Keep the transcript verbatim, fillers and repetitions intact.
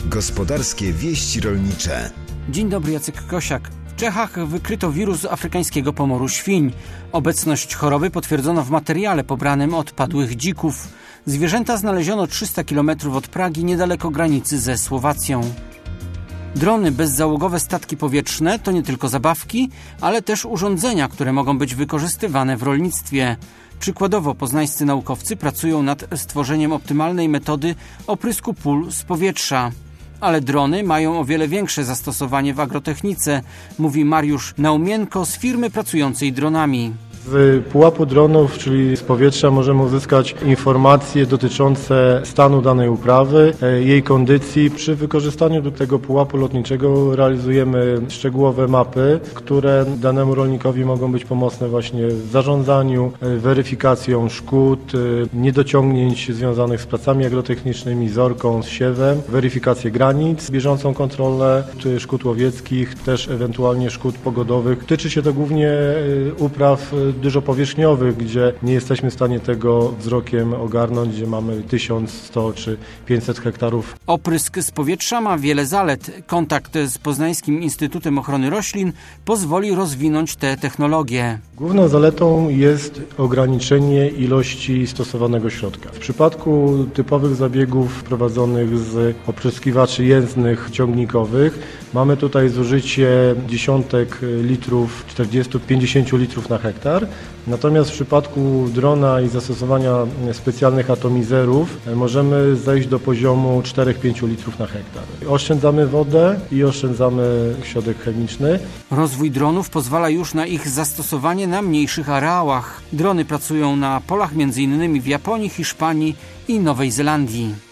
Gospodarskie wieści rolnicze. Dzień dobry, Jacek Kosiak. W Czechach wykryto wirus afrykańskiego pomoru świń. Obecność choroby potwierdzono w materiale pobranym od padłych dzików. Zwierzęta znaleziono trzysta kilometrów od Pragi, niedaleko granicy ze Słowacją. Drony, bezzałogowe statki powietrzne to nie tylko zabawki, ale też urządzenia, które mogą być wykorzystywane w rolnictwie. Przykładowo poznańscy naukowcy pracują nad stworzeniem optymalnej metody oprysku pól z powietrza. Ale drony mają o wiele większe zastosowanie w agrotechnice, mówi Mariusz Naumienko z firmy pracującej dronami. Z pułapu dronów, czyli z powietrza, możemy uzyskać informacje dotyczące stanu danej uprawy, jej kondycji. Przy wykorzystaniu do tego pułapu lotniczego realizujemy szczegółowe mapy, które danemu rolnikowi mogą być pomocne właśnie w zarządzaniu, weryfikacją szkód, niedociągnięć związanych z pracami agrotechnicznymi, z orką, z siewem, weryfikację granic, bieżącą kontrolę czy szkód łowieckich, też ewentualnie szkód pogodowych. Tyczy się to głównie upraw dużo powierzchniowych, gdzie nie jesteśmy w stanie tego wzrokiem ogarnąć, gdzie mamy tysiąc sto czy pięćset hektarów. Oprysk z powietrza ma wiele zalet. Kontakt z Poznańskim Instytutem Ochrony Roślin pozwoli rozwinąć te technologie. Główną zaletą jest ograniczenie ilości stosowanego środka. W przypadku typowych zabiegów prowadzonych z opryskiwaczy jezdnych ciągnikowych mamy tutaj zużycie dziesiątek litrów, czterdzieści do pięćdziesięciu litrów na hektar. Natomiast w przypadku drona i zastosowania specjalnych atomizerów możemy zejść do poziomu cztery do pięciu litrów na hektar. Oszczędzamy wodę i oszczędzamy środek chemiczny. Rozwój dronów pozwala już na ich zastosowanie na mniejszych areałach. Drony pracują na polach między innymi w Japonii, Hiszpanii i Nowej Zelandii.